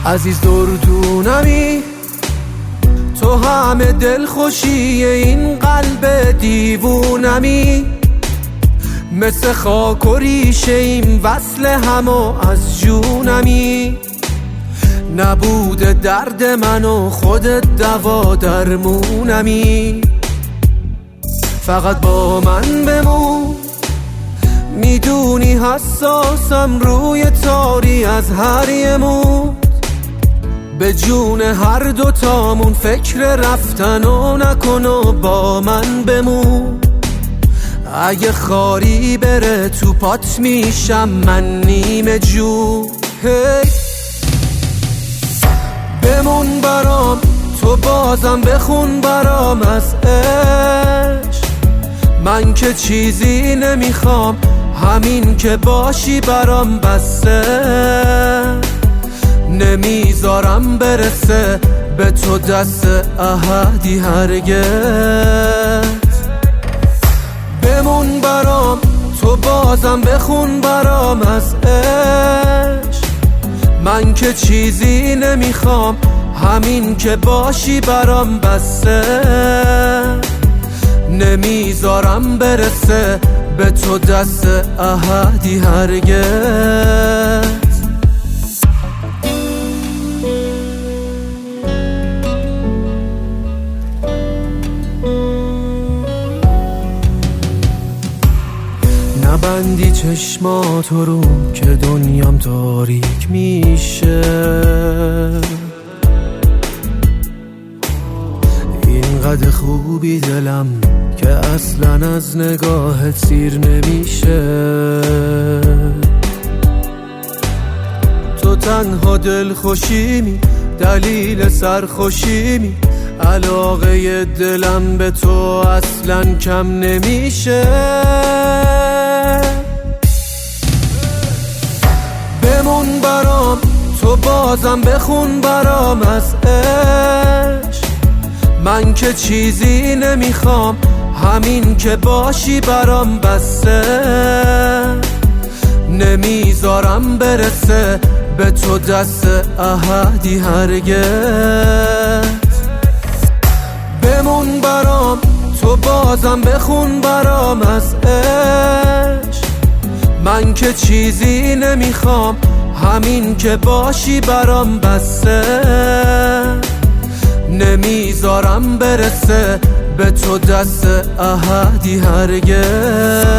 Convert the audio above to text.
عزیز دردونمی، تو همه دل خوشی این قلب دیوونمی، مثل خاک و ریشه این وصل همو از جونمی، نبوده درد من و خودت دوا درمونمی، فقط با من بمون، میدونی حساسم روی تاری از هر یه موت، به جون هر دوتامون فکر رفتن و نکن و با من بمون، اگه خاری بره تو پات میشم من نیمه جون. هی بمون برام، تو بازم بخون برام از عشق، من که چیزی نمیخوام، همین که باشی برام بسه، نمیذارم برسه به تو دست احدی هرگز. بمون برام، تو بازم بخون برام از عشق، من که چیزی نمیخوام، همین که باشی برام بسه، نمیذارم برسه به تو دست احدی هرگز. نبندی چشماتو رو که دنیام تاریک میشه، اینقدر خوبی دلم که اصلا از نگاهت سیر نمیشه، تو تنها دل خوشیمی، دلیل سرخوشیمی، علاقه دلم به تو اصلا کم نمیشه. بمون برام، تو بازم بخون برام از عشق، من که چیزی نمیخوام، همین که باشی برام بسه، نمیذارم برسه به تو دست احدی هرگز. بمون برام، تو بازم بخون برام از عشق، من که چیزی نمیخوام، همین که باشی برام بسه، نمیذارم برسه به تو دست احدی هرگز.